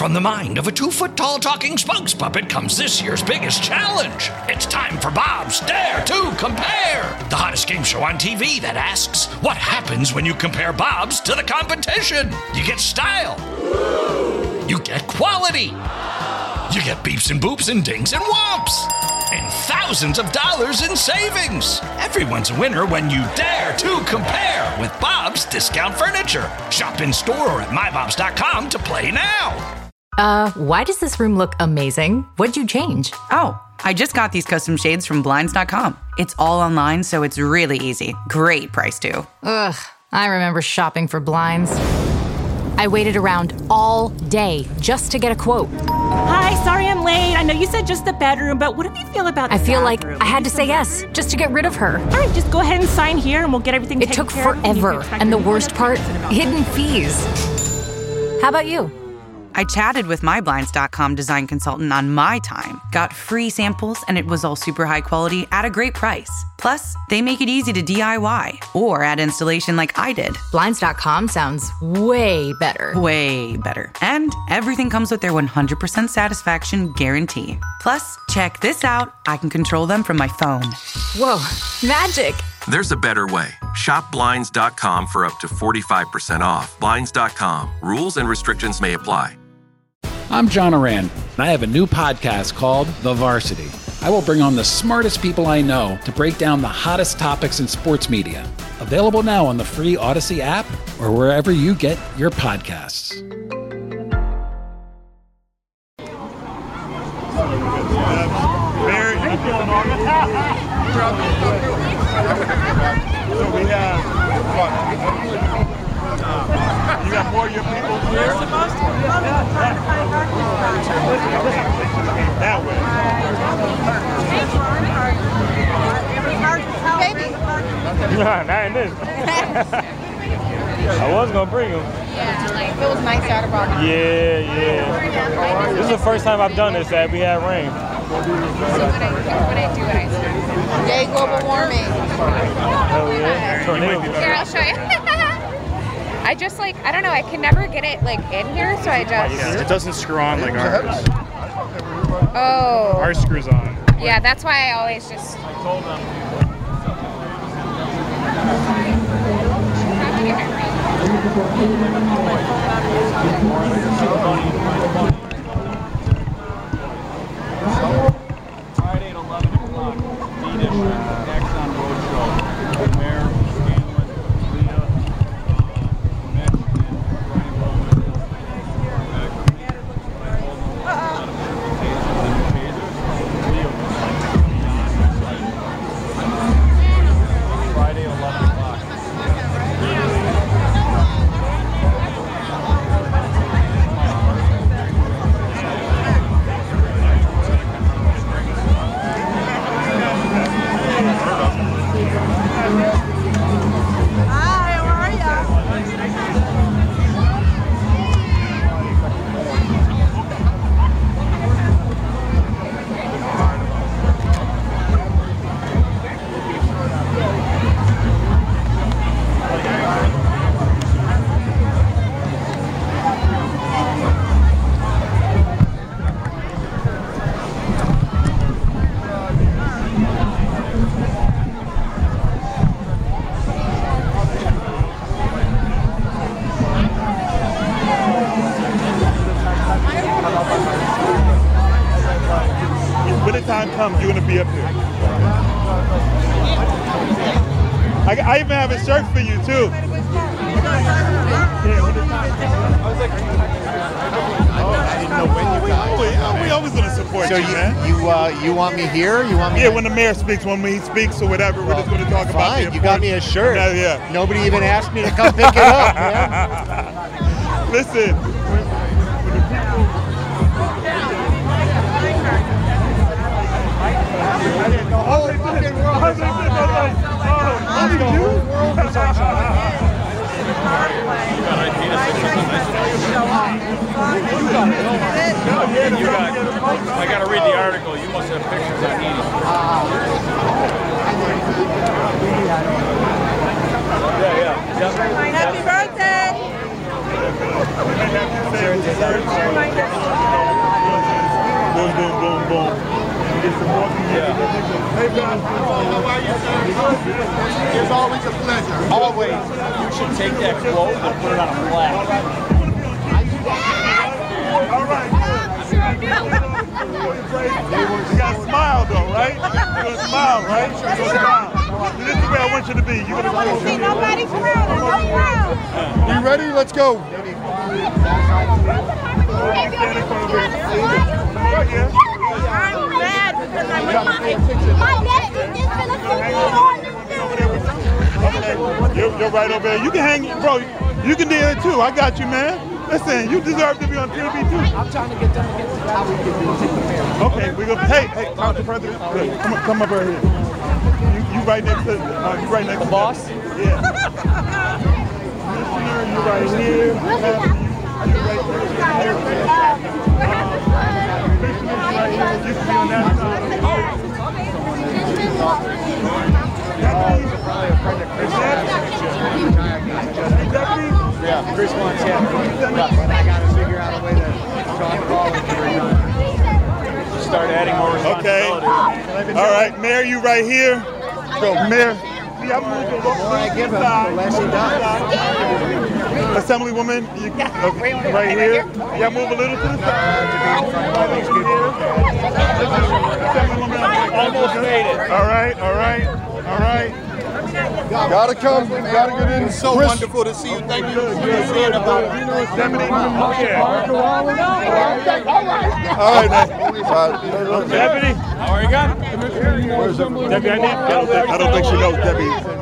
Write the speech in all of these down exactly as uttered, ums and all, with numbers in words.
From the mind of a two-foot-tall talking spokes puppet comes this year's biggest challenge. It's time for Bob's Dare to Compare, the hottest game show on T V that asks, what happens when you compare Bobs to the competition? You get style. You get quality. You get beeps and boops and dings and whomps. And thousands of dollars in savings. Everyone's a winner when you dare to compare with Bob's Discount Furniture. Shop in store or at my bobs dot com to play now. Uh, why does this room look amazing? What'd you change? Oh, I just got these custom shades from blinds dot com. It's all online, so it's really easy. Great price, too. Ugh, I remember shopping for blinds. I waited around all day just to get a quote. Hi, sorry I'm late. I know you said just the bedroom, but what do you feel about the I feel bathroom? like I had to say yes, just to get rid of her. All right, just go ahead and sign here and we'll get everything It taken took care of. forever, and the worst part, hidden fees. How about you? I chatted with my blinds dot com design consultant on my time, got free samples, and it was all super high quality at a great price. Plus, they make it easy to D I Y or add installation like I did. blinds dot com sounds way better. Way better. And everything comes with their one hundred percent satisfaction guarantee. Plus, check this out. I can control them from my phone. Whoa, magic. There's a better way. Shop blinds dot com for up to forty-five percent off. blinds dot com. Rules and restrictions may apply. I'm John Oran, and I have a new podcast called The Varsity. I will bring on the smartest people I know to break down the hottest topics in sports media. Available now on the free Odyssey app or wherever you get your podcasts. Barry, you feeling all right? So we have what? You got more of your people here? That way. Baby. Nah, not in this. I was gonna bring them. Yeah, like if it was nice out of our house. Yeah, yeah. This is the first time I've done this that we had rain. So what I, what I do, what I say. Yay, global warming. Hell yeah. Tornado. Here, I'll show you. I just like, I don't know, I can never get it like in here, so I just... Yeah, it doesn't screw on like ours. Oh. Ours screws on. Yeah, that's why I always just... Friday at eleven o'clock, D-Dish, Exxon Roadshow. Mayor, Scanlon, Leah, Mitch, and Brian Bowman. Friday at eleven o'clock. When the time comes, you're gonna be up here. I, I even have a shirt for you too. Yeah, when the time comes. I was like, oh, I didn't know when you got it. We always gonna support So you, you man. you uh, you want me here? You want me? Yeah, when the mayor speaks, when he speaks or whatever, we're just gonna talk about Fine. the You got me a shirt. Yeah, yeah. Nobody even asked me to come pick it up, man. Listen. The whole fucking world is on fire. The whole world is on fire. You got, I gotta read the article. You must have pictures I need. Yeah, yeah. Happy birthday! Happy birthday. Hey, Bob. How are you, sir? It's always a pleasure. Always. You should take that quote and put it on a flag. All right. You got to smile, though, right? You're going to smile, right? You're going to smile. This is where I want you to be. You're going to I want to see nobody proud. I'm not proud. You ready? Let's go. I'm mad because I'm with my my dad is just gonna see me on You're, you're right over there. You can hang, bro. You can do it too. I got you, man. Listen, you deserve to be on T V too. I'm trying to get them against the how we can do Okay, we go. Hey, hey, Council President, come, up- come up right here. You, you right next to, uh, you right next the to boss. Yeah. Commissioner, you right here. You right there. Commissioner, you right here. You can be on that side. Yeah, Chris wants him. But I got to figure out a way to talk it all and start adding more responsibility. Okay. All right, Mayor, you right here. Go, Mayor. See, I'm moving. The more I give him, the less he does. Assemblywoman, you, okay, right here. Yeah, move a little to the side. Assemblywoman, Almost made it. All right, all right, all right. Gotta come. Gotta get in. It's so Chris. wonderful to see you. Thank you for seeing about Deputy. Oh, yeah. All right, man. Uh, Deputy. How are you, got? Deputy, I need. I don't think, I don't think she knows Deputy.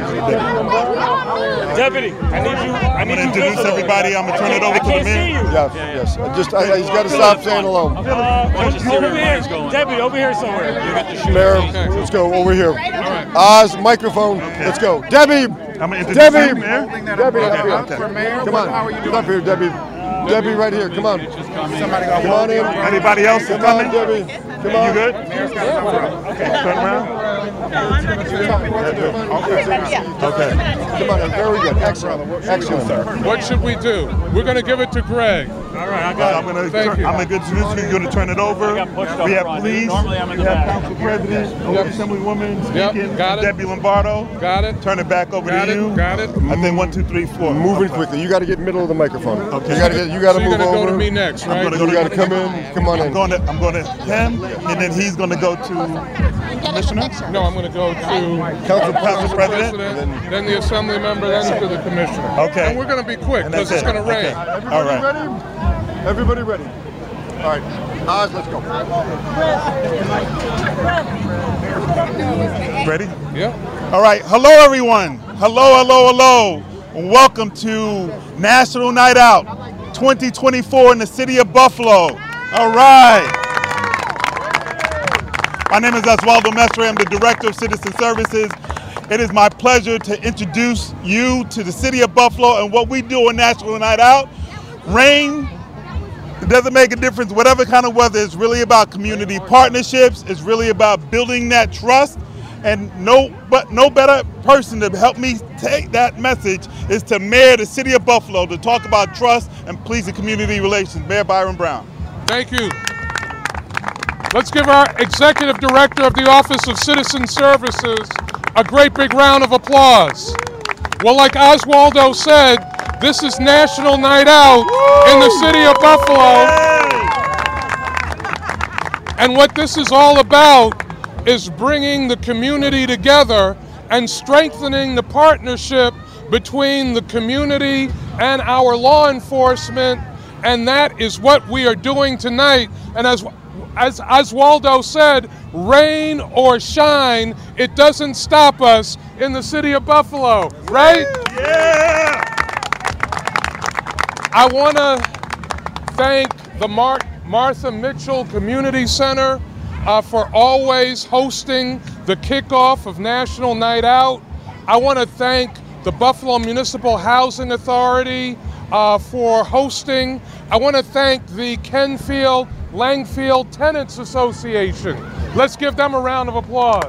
Deputy, I need you. I need I'm gonna introduce everybody. I'm gonna turn it over to the mayor. Yes, yes. I Just, I, he's got to stop saying hello. Uh, over here, Deputy, over here somewhere. Mayor, let's go over here. Oz, microphone. Let's go. Debbie. I'm gonna introduce Debbie. you, Mayor. Debbie, Okay, up here. okay. Come on. Get up here, Debbie. Debbie, right here. Come on. Somebody Come on in. Anybody else Come coming? on, Debbie. Come on. You good? Okay, turn around. Okay. Come on, very good. Excellent. Excellent, sir. What should we do? We're going to give it to Greg. All right, I got. I'm gonna. Thank turn, you. I'm gonna introduce you. You're gonna turn it over. We have police. We have council president. Yep. Assemblywoman speaking. Yep. Got it. Debbie Lombardo. Got it. Turn it back over Got to it. you. Got it. I think one, two, three, four. Moving quickly. You got to get middle of the microphone. Okay. You got to get. You got to So you're move gonna over. go to me next, right? I'm gonna go You to got to come in. Come on I'm in. going to. I'm going to him, and then he's going to go to commissioner. No, I'm going to go to Council, council president. president, then the assembly member, then to the commissioner. Okay. And we're going to be quick And because that's it's it. going to rain. Okay. Everybody All right. ready? Everybody ready? All right. Oz, let's go. Ready? Yeah. All right. Hello, everyone. Hello, hello, hello. Welcome to National Night Out twenty twenty-four in the city of Buffalo. All right. My name is Oswaldo Mestre. I'm the Director of Citizen Services. It is my pleasure to introduce you to the city of Buffalo and what we do on National Night Out. Rain, it doesn't make a difference, whatever kind of weather. It's really about community partnerships. It's really about building that trust. And no, but no better person to help me take that message is to Mayor of the City of Buffalo to talk about trust and pleasing community relations, Mayor Byron Brown. Thank you. Let's give our Executive Director of the Office of Citizen Services a great big round of applause. Well, like Oswaldo said, this is National Night Out Woo! In the city of Buffalo. Yay! And what this is all about is bringing the community together and strengthening the partnership between the community and our law enforcement, and that is what we are doing tonight. And as as Oswaldo said, rain or shine, it doesn't stop us in the city of Buffalo, right? Yeah! I want to thank the Mar- Martha Mitchell Community Center uh, for always hosting the kickoff of National Night Out. I want to thank the Buffalo Municipal Housing Authority uh, for hosting. I want to thank the Kenfield Langfield Tenants Association. Let's give them a round of applause.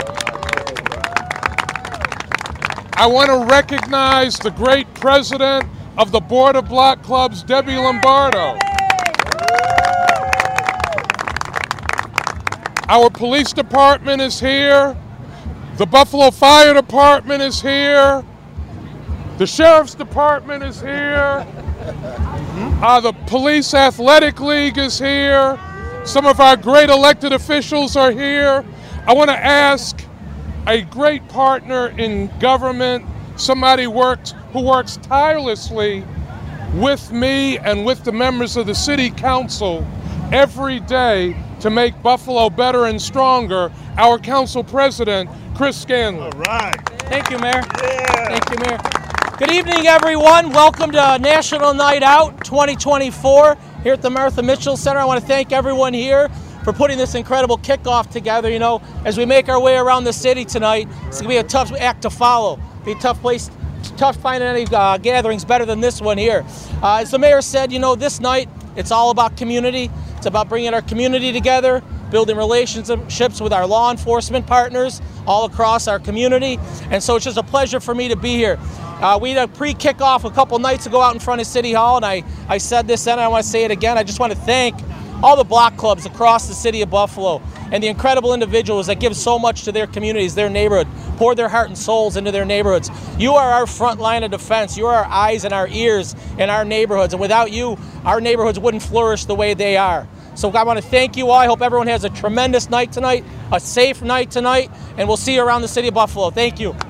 I want to recognize the great president of the Board of Block Clubs, Debbie Lombardo. Our police department is here. The Buffalo Fire Department is here. The Sheriff's Department is here. Uh, the Police Athletic League is here. Some of our great elected officials are here. I want to ask a great partner in government, somebody works, who works tirelessly with me and with the members of the City Council every day to make Buffalo better and stronger, our Council President, Chris Scanlon. All right. Thank you, Mayor. Yeah. Thank you, Mayor. Good evening, everyone. Welcome to National Night Out twenty twenty-four here at the Martha Mitchell Center. I want to thank everyone here for putting this incredible kickoff together. You know, as we make our way around the city tonight, it's going to be a tough act to follow. Be a tough place, tough finding any uh, gatherings better than this one here. Uh, as the mayor said, you know, this night, it's all about community. It's about bringing our community together, building relationships with our law enforcement partners all across our community. And so it's just a pleasure for me to be here. Uh, we had a pre-kickoff a couple nights ago out in front of City Hall, and I, I said this then, and I want to say it again. I just want to thank all the block clubs across the city of Buffalo and the incredible individuals that give so much to their communities, their neighborhood, pour their heart and souls into their neighborhoods. You are our front line of defense. You are our eyes and our ears in our neighborhoods, and without you, our neighborhoods wouldn't flourish the way they are. So I want to thank you all. I hope everyone has a tremendous night tonight, a safe night tonight, and we'll see you around the city of Buffalo. Thank you.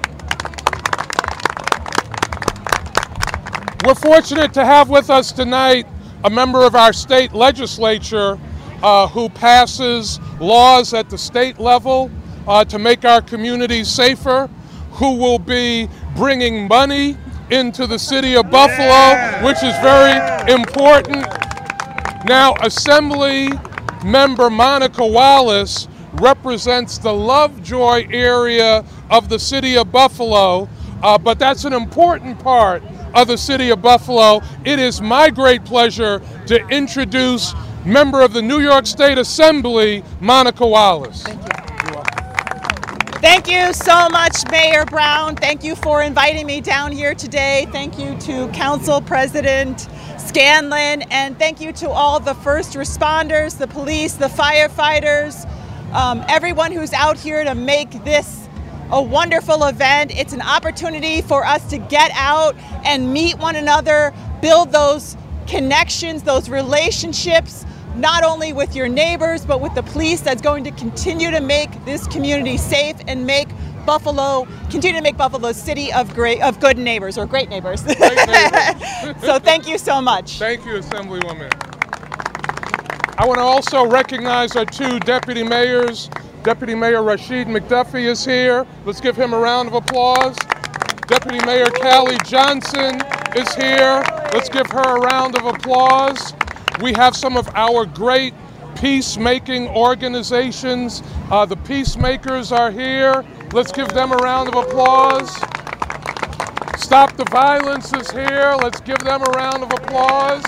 We're fortunate to have with us tonight a member of our state legislature uh, who passes laws at the state level uh, to make our communities safer, who will be bringing money into the city of Buffalo, yeah. which is very important. Now, Assembly Member Monica Wallace represents the Lovejoy area of the city of Buffalo, uh, but that's an important part of the city of Buffalo. It is my great pleasure to introduce member of the New York State Assembly, Monica Wallace. Thank you. Thank you so much, Mayor Brown. Thank you for inviting me down here today. Thank you to Council President Scanlon, and thank you to all the first responders, the police, the firefighters, um, everyone who's out here to make this a wonderful event. It's an opportunity for us to get out and meet one another, build those connections, those relationships, not only with your neighbors, but with the police that's going to continue to make this community safe and make Buffalo, continue to make Buffalo a city of great, of good neighbors, or great neighbors. Great neighbors. So thank you so much. Thank you, Assemblywoman. I want to also recognize our two deputy mayors. Deputy Mayor Rashid McDuffie is here. Let's give him a round of applause. Deputy Mayor Callie Johnson is here. Let's give her a round of applause. We have some of our great peacemaking organizations. Uh, the Peacemakers are here. Let's give them a round of applause. Stop the Violence is here. Let's give them a round of applause.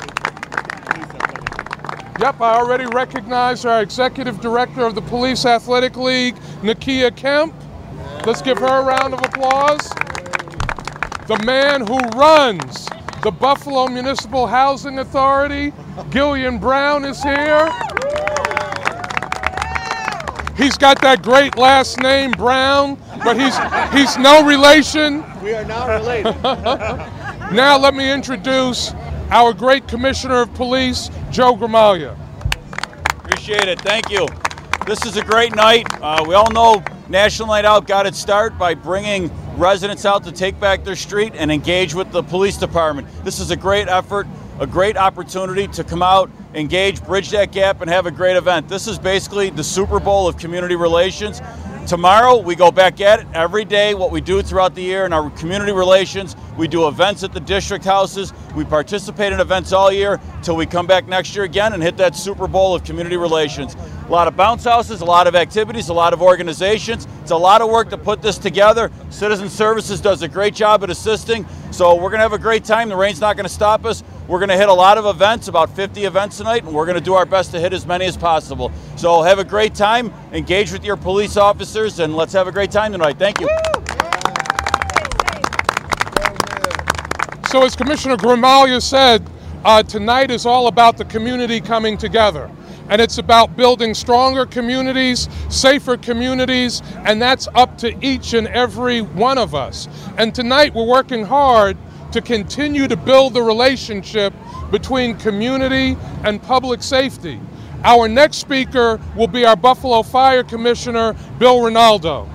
Yep, I already recognized our Executive Director of the Police Athletic League, Nakia Kemp. Let's give her a round of applause. The man who runs the Buffalo Municipal Housing Authority, Gillian Brown, is here. He's got that great last name, Brown, but he's, he's no relation. We are not related. Now let me introduce our great Commissioner of Police, Joe Gramaglia. Appreciate it. Thank you. This is a great night. Uh, we all know National Night Out got its start by bringing residents out to take back their street and engage with the police department. This is a great effort, a great opportunity to come out, engage, bridge that gap, and have a great event. This is basically the Super Bowl of community relations. Tomorrow, we go back at it every day, what we do throughout the year in our community relations. We do events at the district houses. We participate in events all year till we come back next year again and hit that Super Bowl of community relations. A lot of bounce houses, a lot of activities, a lot of organizations. It's a lot of work to put this together. Citizen Services does a great job at assisting. So we're going to have a great time. The rain's not going to stop us. We're going to hit a lot of events, about fifty events tonight, and we're going to do our best to hit as many as possible. So have a great time, engage with your police officers, and let's have a great time tonight. Thank you. So as Commissioner Gramaglia said, uh, tonight is all about the community coming together. And it's about building stronger communities, safer communities, and that's up to each and every one of us. And tonight we're working hard to continue to build the relationship between community and public safety. Our next speaker will be our Buffalo Fire Commissioner, Bill Ronaldo.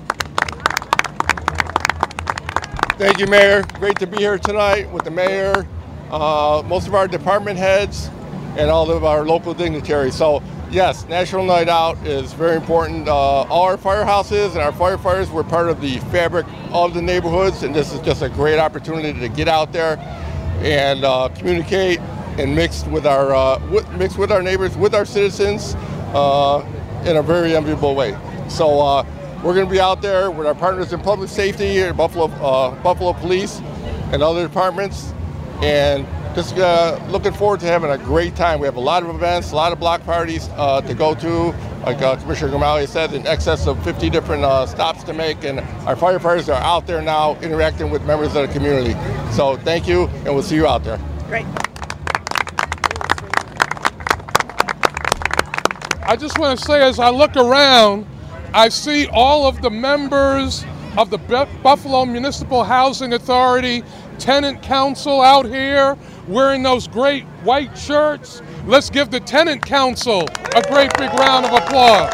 Thank you, Mayor. Great to be here tonight with the mayor, uh, most of our department heads, and all of our local dignitaries. So, yes, National Night Out is very important. Uh, all our firehouses and our firefighters were part of the fabric of the neighborhoods, and this is just a great opportunity to get out there and uh, communicate and mix with our uh, w- mix with our neighbors, with our citizens, uh, in a very enviable way. So. Uh, We're going to be out there with our partners in public safety, Buffalo, uh, Buffalo Police, and other departments, and just uh, looking forward to having a great time. We have a lot of events, a lot of block parties uh, to go to. Like uh, Commissioner Grimaldi said, in excess of fifty different uh, stops to make, and our firefighters are out there now interacting with members of the community. So thank you, and we'll see you out there. Great. I just want to say, as I look around, I see all of the members of the Buffalo Municipal Housing Authority Tenant Council out here wearing those great white shirts. Let's give the Tenant Council a great big round of applause.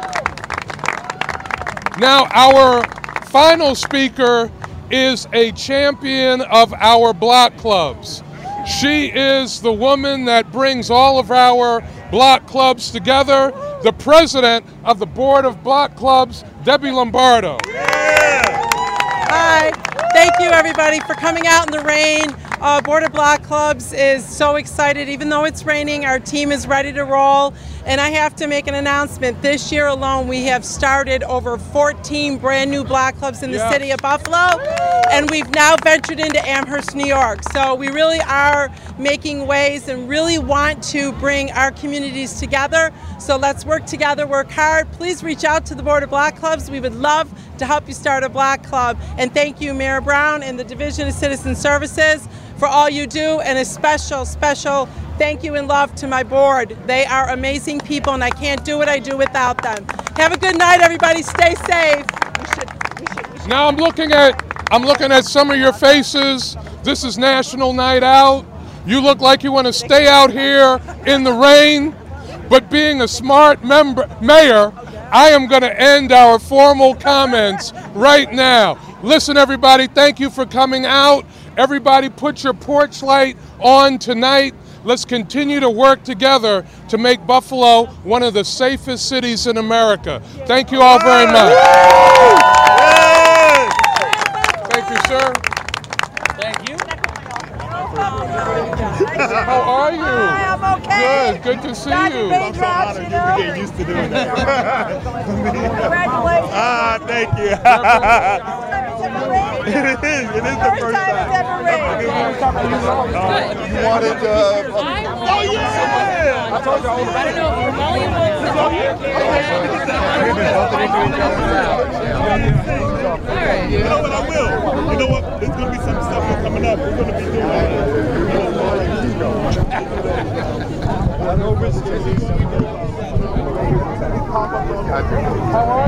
Now, our final speaker is a champion of our block clubs. She is the woman that brings all of our block clubs together, the president of the Board of Block Clubs, Debbie Lombardo. Hi, thank you everybody for coming out in the rain. Uh, Board of Block Clubs is so excited. Even though it's raining, our team is ready to roll. And I have to make an announcement. This year alone, we have started over fourteen brand new block clubs in the yes. city of Buffalo. And we've now ventured into Amherst, New York. So we really are making waves and really want to bring our communities together. So let's work together, work hard. Please reach out to the Board of Block Clubs. We would love to help you start a block club. And thank you, Mayor Brown and the Division of Citizen Services for all you do, and a special, special thank you and love to my board. They are amazing people, and I can't do what I do without them. Have a good night, everybody. Stay safe. We should, we should, we should. Now I'm looking at I'm looking at some of your faces. This is National Night Out. You look like you want to stay out here in the rain, but being a smart member, mayor, I am going to end our formal comments right now. Listen, everybody, thank you for coming out. Everybody put your porch light on tonight. Let's continue to work together to make Buffalo one of the safest cities in America. Thank you all very much. Thank you, sir. Thank you. How are you? Hi, I'm okay. Good, good to see Doctor you. I'm so honored you know? You get used to doing that. Congratulations. Ah, thank you. It is. It is the first time it's ever rained. You wanted, uh, oh yeah! I told you I I don't know if your volume was. You know what, I will. You know what, there's going to be some stuff coming up. We're going to be doing How are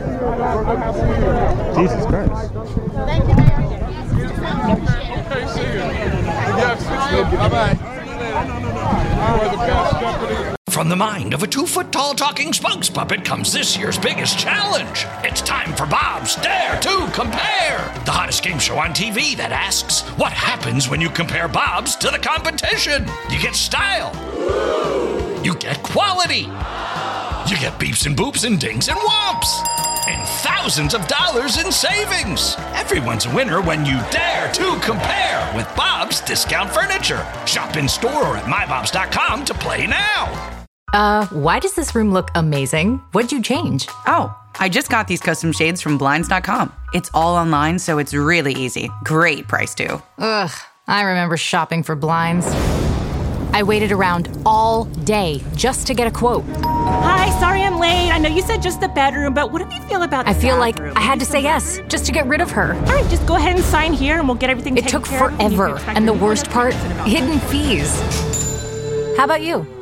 you? Jesus Christ. Thank you, Mayor. Okay, see you. Yes, bye-bye. You are the best deputy. From the mind of a two-foot-tall talking Spunks puppet comes this year's biggest challenge. It's time for Bob's Dare to Compare, the hottest game show on T V that asks, what happens when you compare Bob's to the competition? You get style. You get quality. You get beeps and boops and dings and whomps. And thousands of dollars in savings. Everyone's a winner when you dare to compare with Bob's Discount Furniture. Shop in store or at my bobs dot com to play now. Uh, why does this room look amazing? What'd you change? Oh, I just got these custom shades from blinds dot com. It's all online, so it's really easy. Great price, too. Ugh, I remember shopping for blinds. I waited around all day just to get a quote. Hi, sorry I'm late. I know you said just the bedroom, but what do you feel about the I feel bathroom? like I had to say yes, just to get rid of her. All right, just go ahead and sign here and we'll get everything It taken took care of. forever, and the worst part, hidden fees. How about you?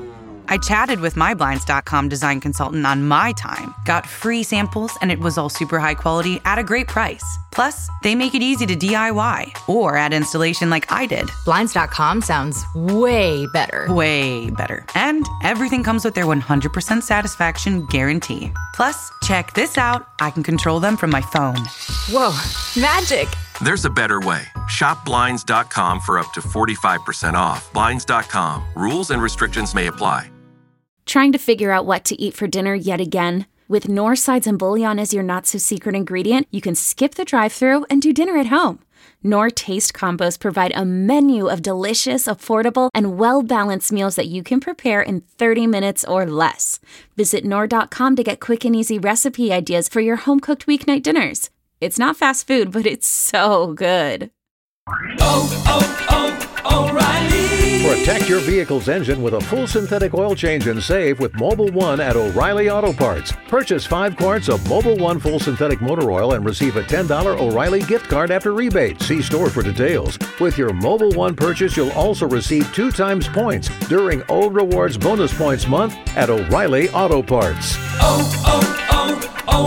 I chatted with my Blinds dot com design consultant on my time, got free samples, and it was all super high quality at a great price. Plus, they make it easy to D I Y or add installation like I did. Blinds dot com sounds way better. Way better. And everything comes with their one hundred percent satisfaction guarantee. Plus, check this out. I can control them from my phone. Whoa, magic. There's a better way. Shop Blinds dot com for up to forty-five percent off. Blinds dot com. Rules and restrictions may apply. Trying to figure out what to eat for dinner yet again? With Knorr sides and bouillon as your not-so-secret ingredient, you can skip the drive-thru and do dinner at home. Knorr Taste Combos provide a menu of delicious, affordable, and well-balanced meals that you can prepare in thirty minutes or less. Visit Knorr dot com to get quick and easy recipe ideas for your home-cooked weeknight dinners. It's not fast food, but it's so good. Oh, oh, oh, O'Reilly! Protect your vehicle's engine with a full synthetic oil change and save with Mobil one at O'Reilly Auto Parts. Purchase five quarts of Mobil one full synthetic motor oil and receive a ten dollars O'Reilly gift card after rebate. See store for details. With your Mobil one purchase, you'll also receive two times points during O Rewards Bonus Points Month at O'Reilly Auto Parts. Oh,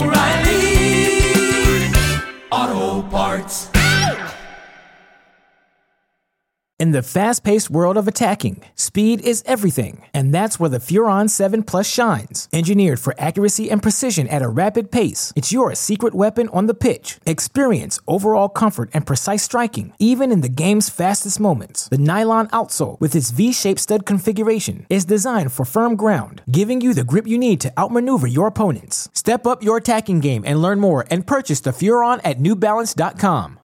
oh, oh, O'Reilly Auto Parts. In the fast-paced world of attacking, speed is everything, and that's where the Furon seven Plus shines. Engineered for accuracy and precision at a rapid pace, it's your secret weapon on the pitch. Experience overall comfort and precise striking, even in the game's fastest moments. The nylon outsole, with its V-shaped stud configuration, is designed for firm ground, giving you the grip you need to outmaneuver your opponents. Step up your attacking game and learn more and purchase the Furon at New Balance dot com.